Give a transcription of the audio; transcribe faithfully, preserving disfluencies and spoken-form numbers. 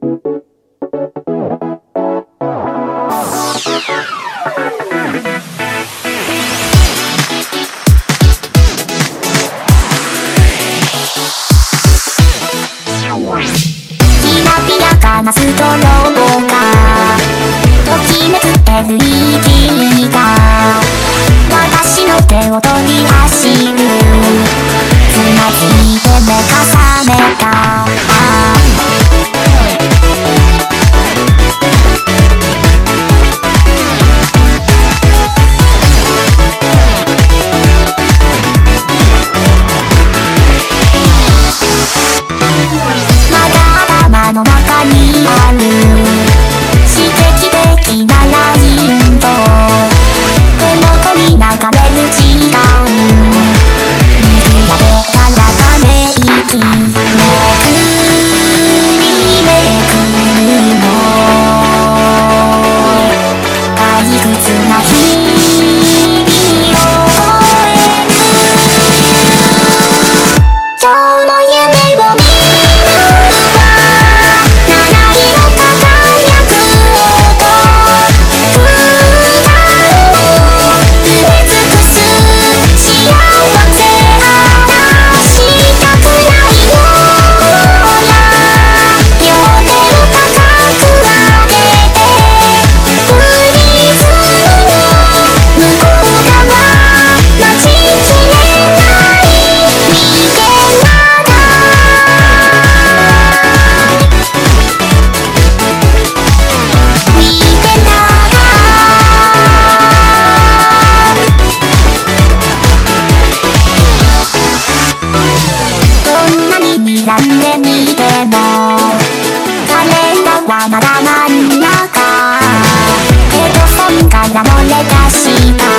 きらびやかなストロボがときめく エルイーディー が私の手を取り走る。つまずいて目が覚めた。まだ頭の中にある刺激的なラインと手元に流れる時間、見比べたらため息めくりめくるの退屈な日々を終える。今日の夢を見なんで見ても彼らはまだ真ん中。ヘッドフォンから漏れ出した